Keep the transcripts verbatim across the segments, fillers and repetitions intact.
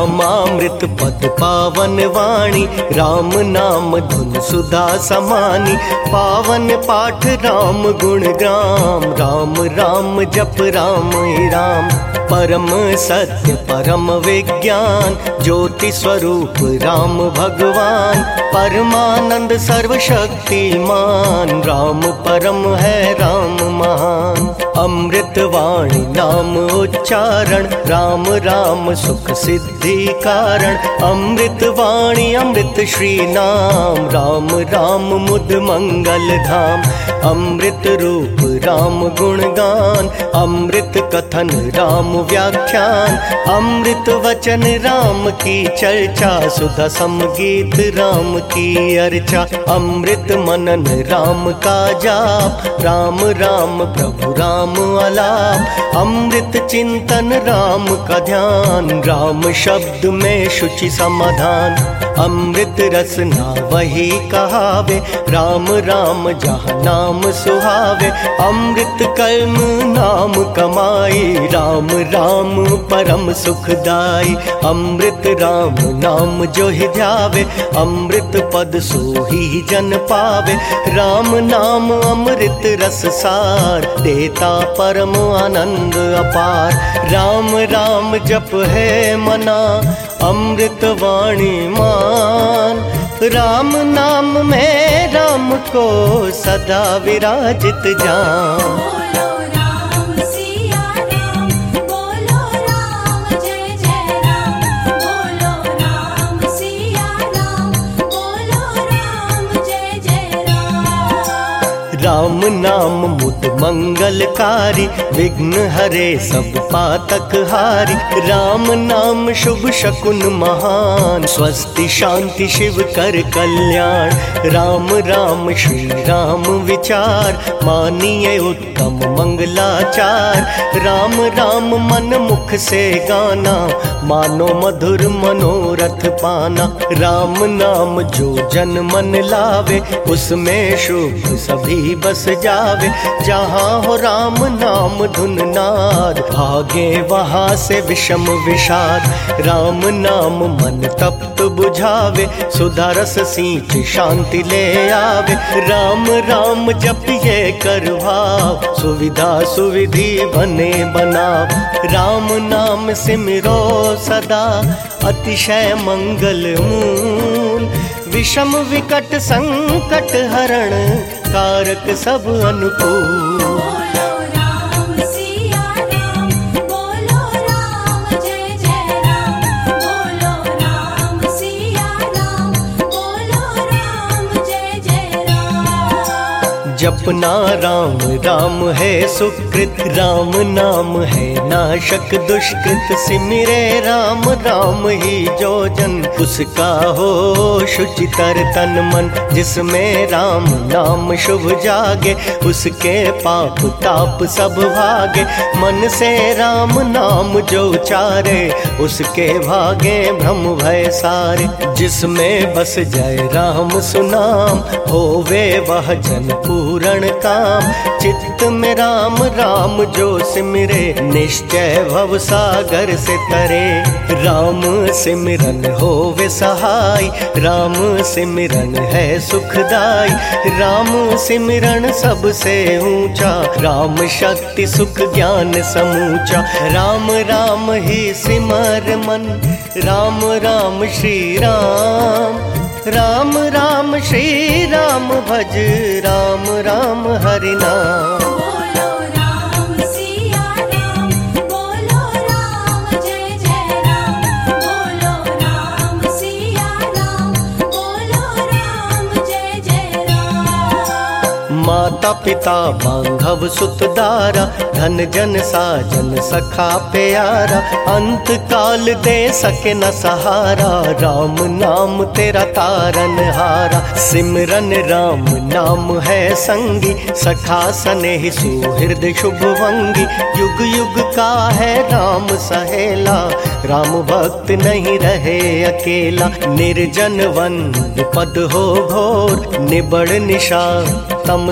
रामामृत पद पावन वाणी, राम नाम धुन सुधा समानी। पावन पाठ राम गुण ग्राम, राम राम जप राम ही राम। परम सत्य परम विज्ञान, ज्योति स्वरूप राम भगवान। परमानंद सर्वशक्तिमान, राम परम है राम महान। अमृत वाणी नाम उच्चारण, राम राम सुख सिद्धि कारण। अमृत वाणी अमृत श्री नाम, राम राम मुद मंगल धाम। अमृत रूप राम गुणगान, अमृत कथन राम व्याख्यान। अमृत वचन राम की चर्चा, सुधा समगीत राम की अर्चा। अमृत मनन राम का जाप, राम राम प्रभु राम अलाप। अमृत चिंतन राम का ध्यान, राम शब्द में शुचि समाधान। अमृत रसना वही कहावे, राम राम जहाँ नाम सुहावे। अमृत कर्म नाम कमाई, राम राम परम सुखदाई। अमृत राम नाम जो ही ध्यावे, अमृत पद सो ही जन पावे। राम नाम अमृत रस सार, देता परम आनंद अपार। राम राम जप है मना, अमृत वाणी मान। राम नाम में राम को सदा विराजित जान। राम नाम मुद मंगलकारी, विघ्न हरे सब पातक हारी। राम नाम शुभ शकुन महान, स्वस्ति शांति शिव कर कल्याण। राम राम श्री राम विचार, मानिए उत्तम मंगलाचार। राम राम मन मुख से गाना, मानो मधुर मनोरथ पाना। राम नाम जो जन मन लावे, उसमें शुभ सभी बस जावे। जहाँ हो राम नाम धुन नाद, भागे वहाँ से विषम विषाद। राम नाम मन तप्त बुझावे, सुधा रस सींच शांति ले आवे। राम राम जपिए कर भाव, सुविधा सुविधि बने बनाव। राम नाम सिमरो सदा, अतिशय मंगल मूल। विषम विकट संकट हरण, कारक सब अनुकूल। जपना राम राम है सुकृत, राम नाम है नाशक दुष्कृत। सिमरे राम राम ही जो जन, उसका हो शुचितर तन मन। जिसमें राम नाम शुभ जागे, उसके पाप ताप सब भागे। मन से राम नाम जो उचारे, उसके भागे भ्रम भय सारे। जिसमें बस जय राम सुनाम, होवे वह जन पूर्ण काम। चित्त में राम राम जो सिमरे, निश्चय भव सागर से तरे। राम सिमरन होवे सहाय, राम सिमरन है सुखदाई। राम सिमरन सबसे ऊंचा, राम शक्ति सुख ज्ञान समूचा। राम राम ही सिमर मन, राम राम श्री राम। राम राम श्री राम भज, राम राम हरि नाम। बोलो राम सिया राम, बोलो राम जय जय राम। बोलो राम सिया राम, बोलो राम जय जय राम। माता पिता बांधव सुत दारा, धन जन साजन सखा प्यारा। अंत काल दे सके न सहारा, राम नाम तेरा तारन हारा। सिमरन राम नाम है संगी, सखा सनेह सुहृद शुभ वंगी। युग युग का है राम सहेला, राम भक्त नहीं रहे अकेला। निर्जन वन पद हो घोर, निबड़ निशा तम सब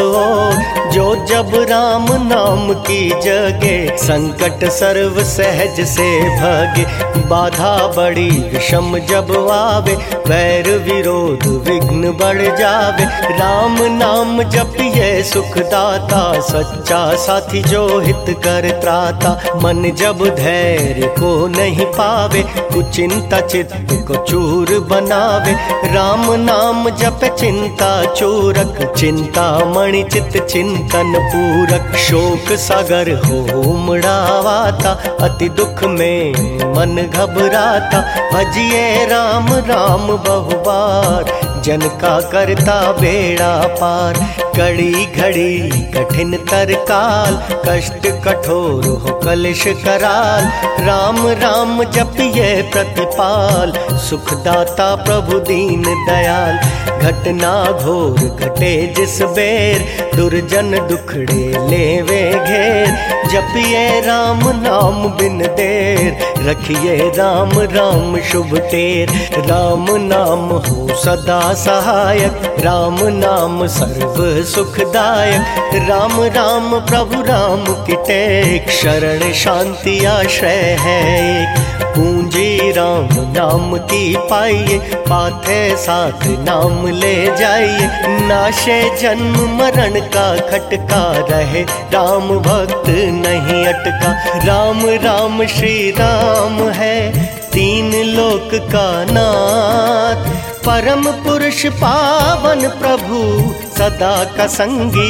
ओर। जो जब राम नाम की जगे, संकट सर्व सहज से भागे। बाधा बड़ी विषम जब आवे, वैर विरोध विघ्न बढ़ जावे। राम नाम जपिए सुखदाता, सच्चा साथी जो हित कर त्राता। मन जब धैर्य को नहीं पावे, कुचिंता चित्त को चूर बनावे। राम नाम जप चिंता चूरक, चिंता मणि चित्त चिंतन पूरक। शोक सागर हो उमड़ावाता, अति दुख में मन घबराता। भजिए राम राम बहु बार, जन का करता बेड़ा पार। कड़ी घड़ी कठिन तरकाल, कष्ट कठोर हो कलिश कराल। राम राम जपिए प्रतिपाल, सुखदाता प्रभु दीन दयाल। घटना घोर घटे जिस बेर, दुर्जन दुखड़े लेवे घेर। जपिए राम नाम बिन देर, रखिए राम राम शुभ टेर। राम नाम हो सदा सहायक, राम नाम सर्व सुखदायक। राम राम प्रभु राम की टेक, शरण शांति आश्रय है एक। पूंजी राम नाम की पाइए, पाथे साथ नाम ले जाइए। नाशे जन्म मरण का खटका, रहे राम भक्त नहीं अटका। राम राम श्री राम है, तीन लोक का नाथ। परम पुरुष पावन प्रभु, सदा का संगी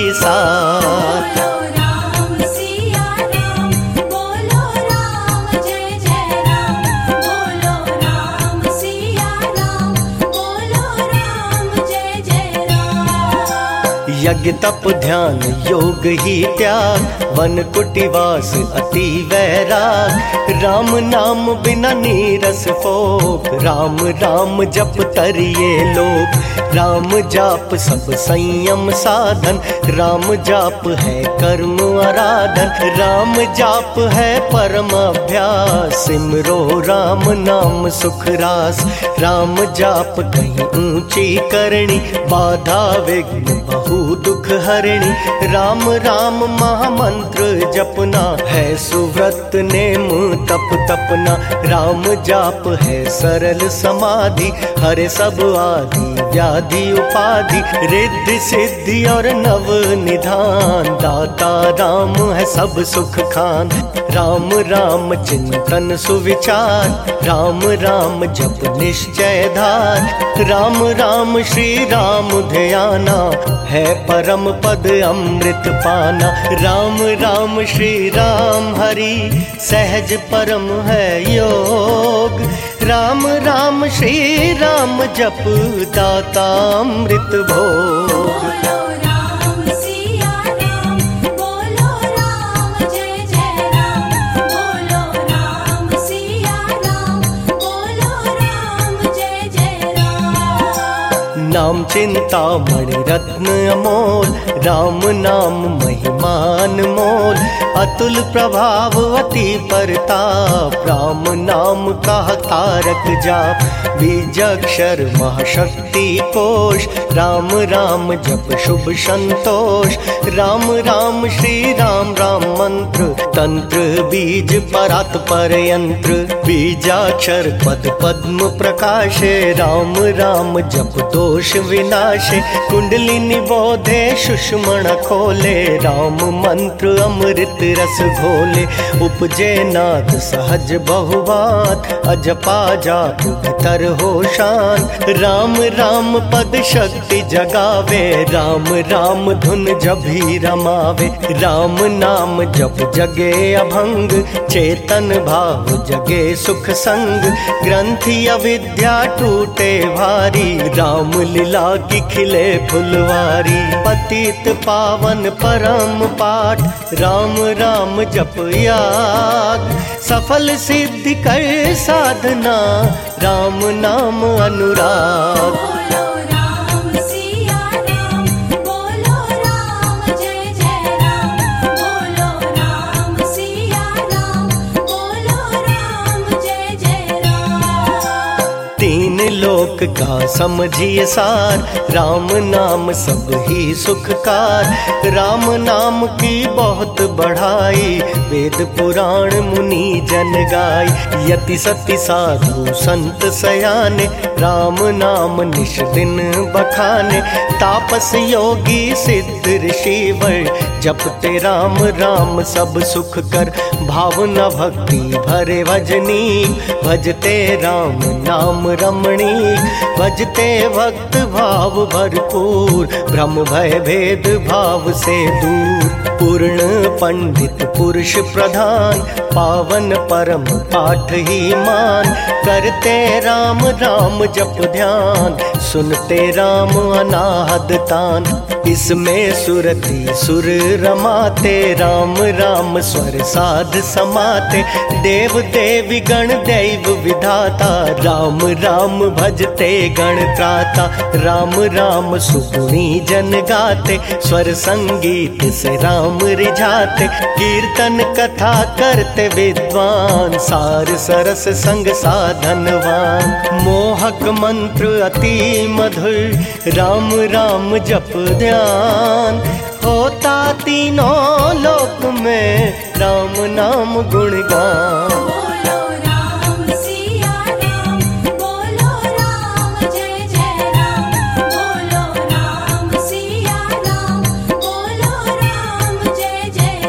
साथ। बोलो राम सिया राम, बोलो राम जय जय राम। बोलो राम सिया राम, बोलो राम जय जय राम। यज्ञ तप ध्यान योग ही त्याग, वन कुटिवास अति वैराग। राम नाम बिना नीरस फोक, राम राम जप तरिए लोक। राम जाप सब संयम साधन, राम जाप है कर्म आराधन। राम जाप है परम अभ्यास, सिमरो राम नाम सुख रास। राम जाप कहीं ऊंची करनी, बाधा विघ्न बहु दुख हरणी। राम राम महामंत्र जपना, है सुव्रत नेम तप तपना। राम जाप है सरल समाधि, हरे सब आदि व्याधि उपाधि। रिद्धि सिद्धि और नव निधान, दाता राम है सब सुख खान। राम राम चिंतन सुविचार, राम राम जप निश्चय धार। राम राम श्री राम ध्याना, है परम पद अमृत पाना। राम राम श्री राम हरि, सहज परम है योग। राम राम श्री राम जप, दाता अमृत भोग। बोलो राम सिया राम, बोलो राम जय जय राम। बोलो राम सिया राम, बोलो राम जय जय राम। नाम चिंता मणि रत्न अमोल, राम नाम महिमान मोल। अतुल प्रभाव अति परताप, राम नाम का तारक जाप। बीजाक्षर महाशक्ति कोश, राम राम जप शुभ संतोष। राम राम श्री राम राम मंत्र, तंत्र बीज परात पर यंत्र। बीजाक्षर पद पद्म प्रकाशे, राम राम जप दोष विनाशे। कुंडली निबोधे सुषुमण खोले, राम मंत्र अमृत रस घोले। उपजे नाद सहज बहुबात, अजपा जाप भीतर हो शान। राम राम पद शक्ति जगावे, राम राम धुन जभी रमावे। राम नाम जप जगे अभंग, चेतन भाव जगे सुख संग। ग्रंथि अविद्या टूटे भारी, राम लीला की खिले फुलवारी। पतित पावन परम पाठ, राम राम जप याग। सफल सिद्धि कर साधना, राम नाम अनुराग। बोलो राम सिया राम, बोलो राम जय जय राम। बोलो राम सिया राम, बोलो राम जय जय राम। तीन लोक का समझिए सार, राम नाम सब ही सुखकार। राम नाम की बहुत बढ़ाई, वेद पुराण मुनि जन गाई। यति सति साधु संत सयाने, राम नाम निश दिन बखाने। तापस योगी सिद्ध ऋषिवर, जपते राम राम सब सुख कर। भावना भक्ति भरे भजनी, भजते राम नाम रमणी। भजते भक्त भाव भरपूर, भ्रम भय भेद भाव से दूर। पूर्ण पंडित पुरुष प्रधान, पावन परम पाठ ही मान। करते राम राम जप ध्यान, सुनते राम अनाहद तान। इसमें सुरति सुर रमाते, राम राम स्वर साध समाते। देव देवी गण दैव विधाता, राम राम भजते गण त्राता। राम राम सुगुणी जन गाते, स्वर संगीत से राम रिझाते। कीर्तन कथा करते विद्वान, सार सरस संग साधनवान। मोहक मंत्र अति मधुर, राम राम जप ध्यान। होता तीनों लोक में, राम नाम गुणगान। बोलो राम सिया राम, बोलो राम जय जय राम। बोलो राम सिया राम, बोलो राम जय जय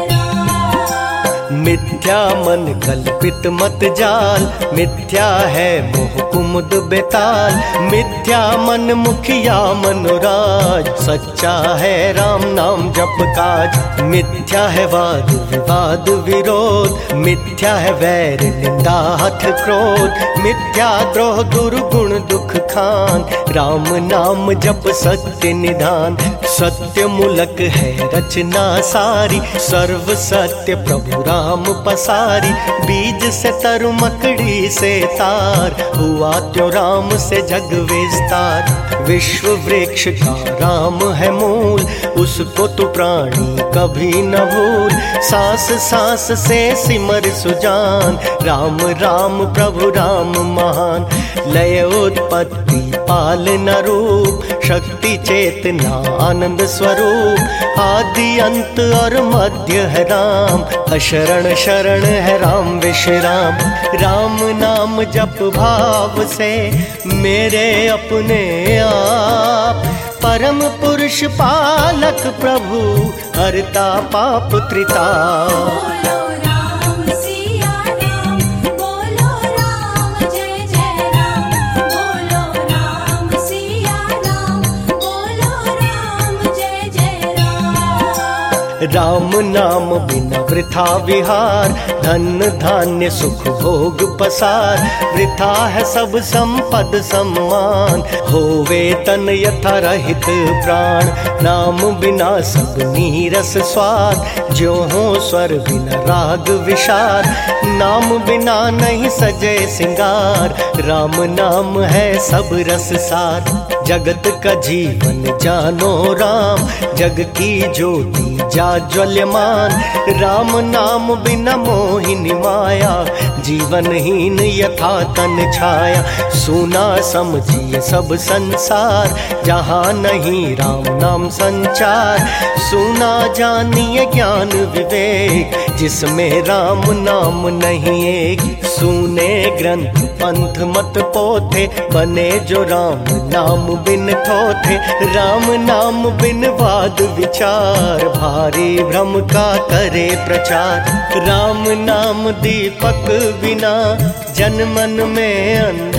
राम। मिथ्या मन कल्पित मत जाल, मिथ्या है मोह कुमुद बेताल। मिथ्या मन मुखिया मनोराज, सच्चा है राम नाम जप काज। मिथ्या है वाद विवाद विरोध, मिथ्या है वैर निंदा हठ क्रोध। मिथ्या द्रोह दुर्गुण दुख खान, राम नाम जप सत्य निधान। सत्य मूलक है रचना सारी, सर्व सत्य प्रभु राम पसारी। बीज से तरु मकड़ी से तार, हुआ त्यों राम से जग विस्तार। विश्व वृक्ष का राम है मूल, उसको तू प्राणी कभी न भूल। सांस सांस से सिमर सुजान, राम राम प्रभु राम महान। लय उत्पत्ति पालन रूप, शक्ति चेतना आनंद स्वरूप। आदि अंत और मध्य है राम, अशरण शरण है राम विश्राम। राम नाम जप भाव से, मेरे अपने आप। परम पुरुष पालक प्रभु, हरता पाप त्रिताप। बोलो राम सिया राम, बोलो राम जय जय राम। बोलो राम सिया राम, बोलो राम जय जय राम। राम नाम बिना वृथा विहार, धन धान्य सुख भोग पसार। वृथा है सब संपद सम्मान, होवे तन यथा रहित प्राण। नाम बिना सब नीरस स्वाद, ज्यों हो स्वर बिना राग विशार। नाम बिना नहीं सजे सिंगार, राम नाम है सब रस सार। जगत का जीवन जानो राम, जग की ज्योति जाज्वल्यमान। राम नाम बिना मोहिनी माया, जीवनहीन यथा तन छाया। सुना समझिए सब संसार, जहाँ नहीं राम नाम संचार। सुना जानिए ज्ञान विवेक, जिसमें राम नाम नहीं एक। सुने ग्रंथ पंथ मत पोथे, बने जो राम नाम बिन थोथे। राम नाम बिन वाद विचार, भारी भ्रम का करे प्रचार। राम नाम दीपक बिना, जन मन में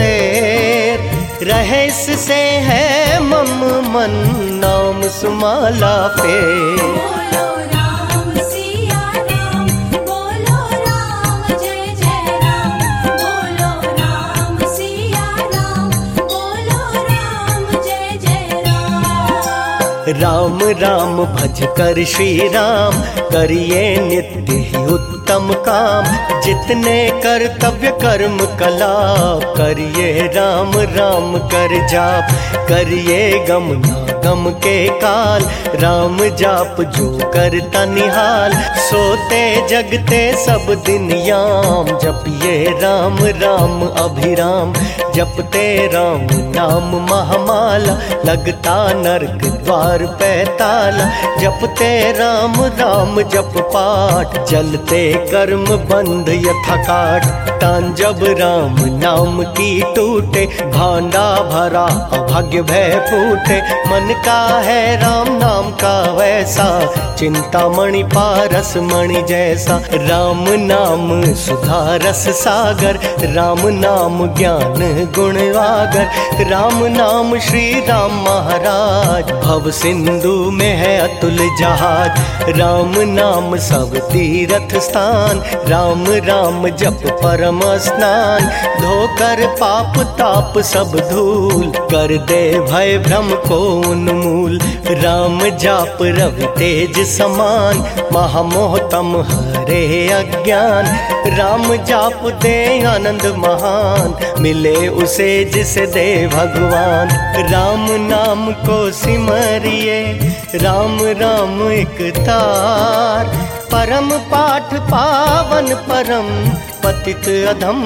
अंधेर। रहे इससे है मम मन, नाम सुमाला फेर। बोलो राम सिया राम, बोलो राम जय जय राम। बोलो राम सिया राम, बोलो राम जय जय राम। राम राम भज कर श्री राम, करिए नित्य ही उत्तम काम। जितने कर्तव्य कर्म कला, करिए राम राम कर जाप। करिए गम ना गम के काल, राम जाप जो करता निहाल। सोते जगते सब दिन याम, जपिए राम राम अभिराम। जपते राम नाम महामाला, लगता नरक द्वार पे ताला। जपते राम राम जप पाठ, जलते कर्म बंध यथा काट। तान जब राम नाम की टूटे, भांडा भरा अभाग्य भय फूटे। मन का है राम नाम का वैसा, चिंता मणि पारस मणि जैसा। राम नाम सुधा रस सागर, राम नाम ज्ञान गुण आगर। राम नाम श्री राम महाराज, भव सिंधु में है अतुल जहाज। राम नाम सब तीर्थ स्थान, राम राम जप परम स्नान। धोकर पाप ताप सब धूल, कर दे भय भ्रम को उन्मूल। राम जाप रवि तेज समान, महामोहतम हरे अज्ञान। राम जाप दे आनंद महान, मिले उसे जिसे दे भगवान। राम नाम को सिमरिए, राम राम एक तार। परम पाठ पावन परम, पतित अधम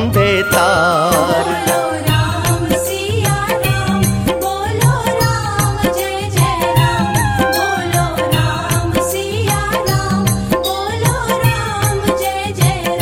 बेतार। बोलो राम सिया राम, बोलो राम जय जय राम। बोलो राम सिया राम, बोलो राम जय जय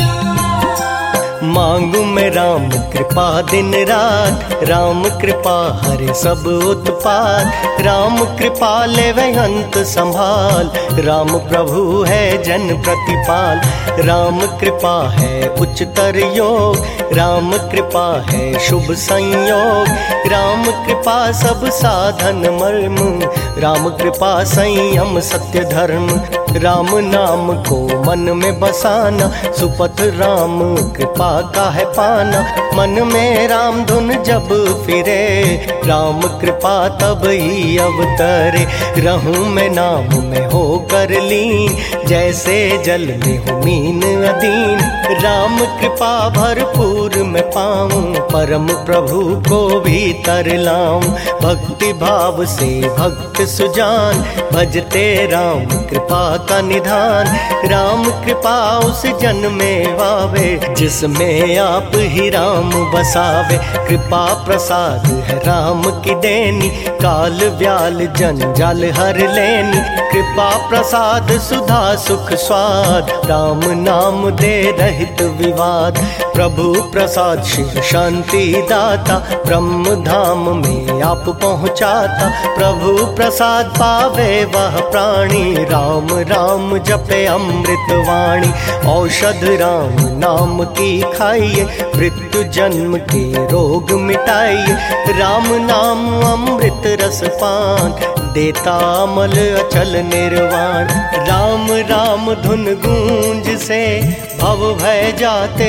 राम। मांगू मैं राम कृपा दिन रात, राम कृपा हरे सब उत्पात। राम कृपा ले वह अंत संभाल, राम प्रभु है जन प्रतिपाल। राम कृपा है उच्चतर योग, राम कृपा है शुभ संयोग। राम कृपा सब साधन मर्म, राम कृपा संयम सत्य धर्म। राम नाम को मन में बसाना, सुपथ राम कृपा का है पाना। मन में राम धुन जब फिरे, राम कृपा तब ही अवतरे। रहूं मैं नाम में होकर लीन, जैसे जल में हूँ मीन अधीन। राम कृपा भरपूर मैं पाऊं, परम प्रभु को भीतर लाऊं। भक्ति भाव से भक्त सुजान, भजते राम कृपा का निधान। राम कृपा उस जन में वावे, जिसमें आप ही राम बसावे। कृपा प्रसाद है राम की देनी, काल व्याल जंजाल हर लेनी। कृपा प्रसाद सुधा सुख स्वाद, राम नाम दे रहित विवाद। प्रभु प्रसाद शिव शांति दाता, ब्रह्म धाम में आप पहुँचाता। प्रभु प्रसाद पावे वह प्राणी, राम राम जपे अमृत वाणी। औषध राम नाम की खाइए, मृत्यु जन्म के रोग मिटाइए। राम नाम अमृत रस पान, देता अमल अचल निर्वाण। राम राम धुन गूंज से, भव भय जाते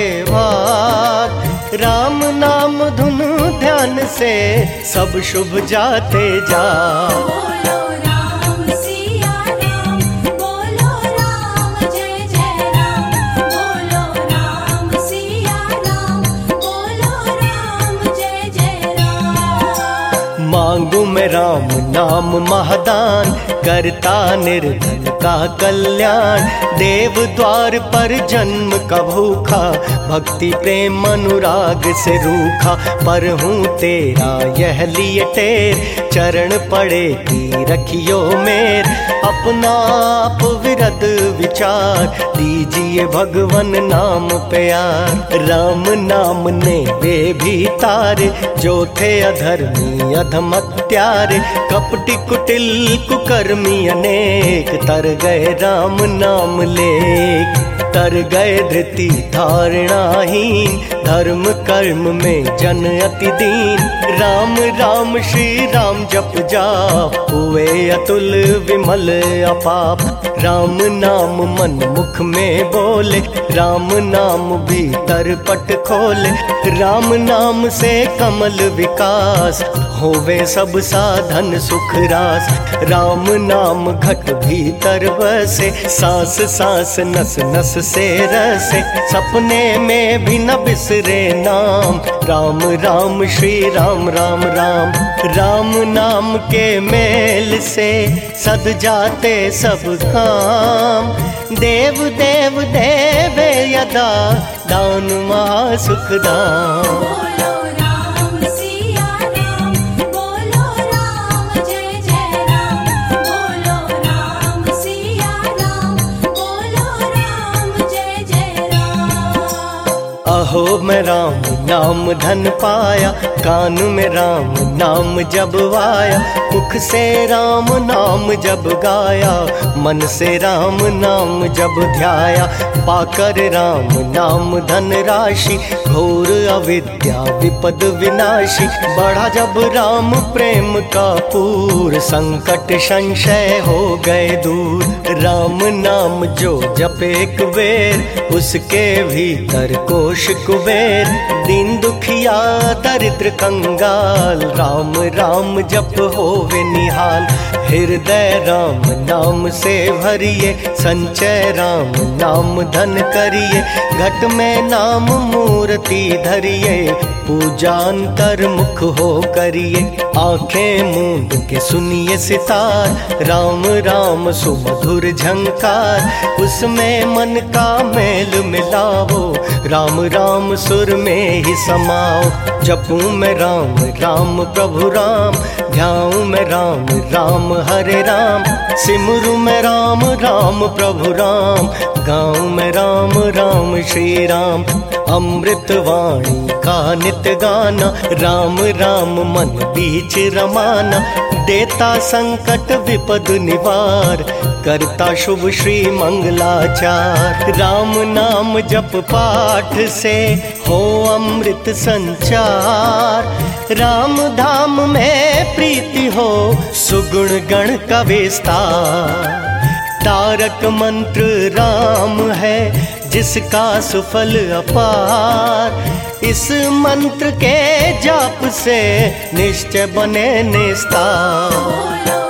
भाग। राम नाम धुन ध्यान से, सब शुभ जाते जाग। बोलो राम सिया राम, बोलो राम जय जय राम। बोलो राम सिया राम, बोलो राम जय जय राम। मांगू मैं राम नाम महादान, करता निर्धन का कल्याण। देव द्वार पर जन्म का भूखा, भक्ति प्रेम अनुराग से रूखा। पर हूँ तेरा यह लिए टेर, चरण पड़े की रखियो मेर। अपना आप विरद विचार, दीजिए भगवन नाम प्यार। राम नाम ने वे भी तारे, जो थे अधर्मी अधमत्यारे। कपटी कुटिल कुकर्मी अनेक, तर गए राम नाम लेक। तर गए धृति धारणाहीन, धर्म कर्म में जन अति दीन। राम राम श्री राम जप जाप, हुए अतुल विमल अपाप। राम नाम मन मुख में बोले, राम नाम भीतर पट खोले। राम नाम से कमल विकास, होवे सब साधन सुख रास। राम नाम घट भीतर बसे, सांस सांस नस नस से रसे। सपने में भी न बिसरे नाम, राम राम श्री राम राम राम। राम नाम के मेल से सद जाते सब काम। देव देव देवे यदा, दान महा सुख दाम। बोलो राम सिया राम, बोलो राम जय जय राम। बोलो राम सिया राम, बोलो राम जय जय राम। अहो मैं राम नाम धन पाया, कान में राम नाम जब आया। मुख से राम नाम जब गाया, मन से राम नाम जब ध्याया। पाकर राम नाम धन राशि, घोर अविद्या विपद विनाशी। बढ़ा जब राम प्रेम का पूर, संकट संशय हो गए दूर। राम नाम जो जपे एक बेर, उसके भीतर कोश कुबेर। दीन दुखिया दरिद्र कंगाल, राम राम जप होवे निहाल। हृदय राम नाम से भरिए, संचय राम नाम धन करिए। घट में नाम मूर्ति धरिए, पूजा अंतर मुख हो करिए। आंखें मूंद के सुनिए सितार, राम राम सुमधुर झंकार। उसमें मन का मेल मिलाओ, राम राम सुर में ही समाओ। जपूं मैं राम राम प्रभु राम, ध्याऊं मैं राम राम हरे राम। सिमरू मैं राम राम प्रभु राम, गाऊं मैं राम राम श्री राम। अमृत वाणी का नित गाना, राम राम मन बीच रमाना। देता संकट विपद निवार, करता शुभ श्री मंगलाचार। राम नाम जप पाठ से हो अमृत संचार। राम धाम में प्रीति हो, सुगुण गण का विस्तार। तारक मंत्र राम है, जिसका सुफल अपार। इस मंत्र के जाप से निश्चय बने निस्तार।